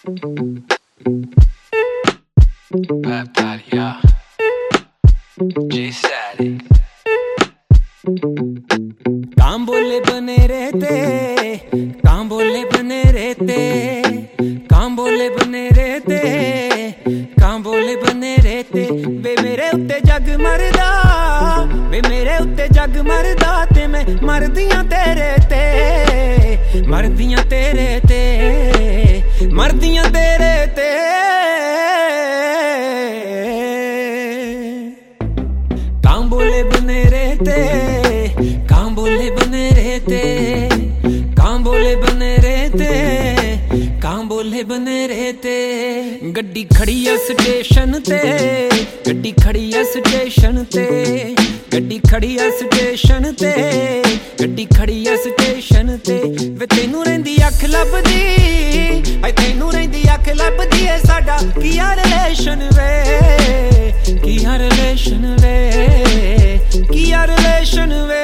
Pep Daddy, yeah. G Static. काम बोले बने रहते, काम बोले बने रहते, काम बोले बने रहते, काम बोले बने रहते। वे मेरे उत्ते जग मरदा, वे मेरे उत्ते जग मरदा ते मैं मरदियां तेरे ते, मरदियां तेरे ते, मरदियां तेरे ते। काम बोले बने रहते, काम बोले बने रहते, काम बोले बने रहते, काम बोले बने रहते। गड्डी खड़ी है स्टेशन ते, गड्डी खड़ी है स्टेशन ते, गड्डी खड़ी है स्टेशन ते, गड्डी खड़ी है स्टेशन ते। वे तैनू रहिंदी अख लभदी, ऐ तैनू रहिंदी अख लभदी ऐ साडा किया रिलेशन वे, किया रिलेशन वे, किया रिलेशन वे।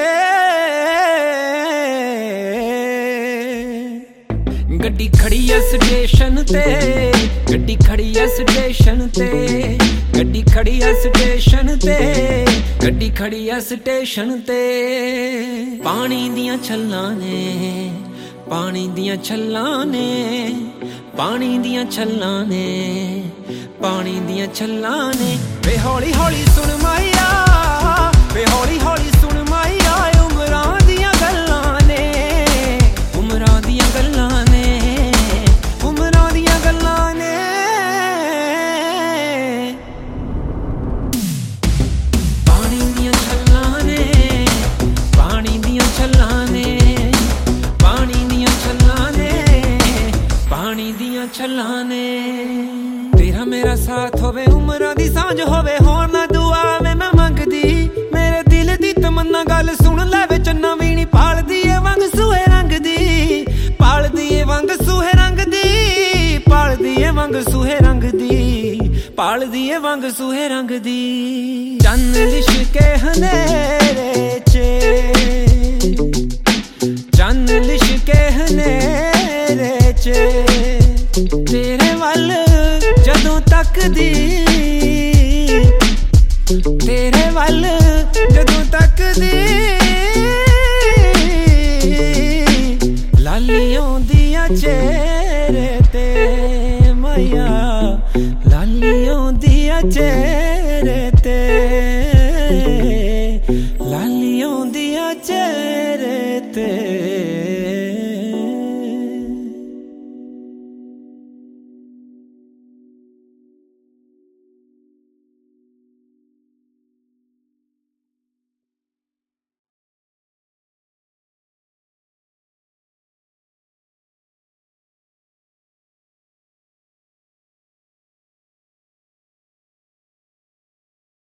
गड्डी खड़ी है स्टेशन ते, गड्डी खड़ी है स्टेशन ते, गड्डी खड़ी है स्टेशन ते, गड्डी खड़ी है स्टेशन ते। पानी दियां छल्लां ने, पानी दियां छल्लां ने, पानी दियां छल्लां ने, पानी दियां छल्लां ने। वे हौली हौली सुन माहिया, वे हौली हौली सुन माहिया, उमरां दियां गल्लां ने, उमरां दियां गल्लां ने, उमरां दियां गल्लां ने। पानी दियां छल्लां ने, पानी दियां छल्लां ने, पानी दियां छल्लां ने, पानी दियां छल्लां ने। तेरा मेरा साथ होवे, उमरां दी सांझ होवे, होर ना दुआ में मैं मंगदी। मेरे दिल दी तमन्ना गल सुन ले वे चन्ना वीणी पालदी ए वंग सूहे रंग दी, पालदी ए वंग सूहे रंग दी, पालदी ए वंग सूहे रंग दी, पालदी ए वंग सूहे रंग दी। चन्न लिशके हनेरे च, चन्न लिशके हनेरे च, तेरे वल जदों तकदी, तेरे वल जदों तकदी। लाली औंदियां चेहरे ते माया, लाली औंदियां चेहरे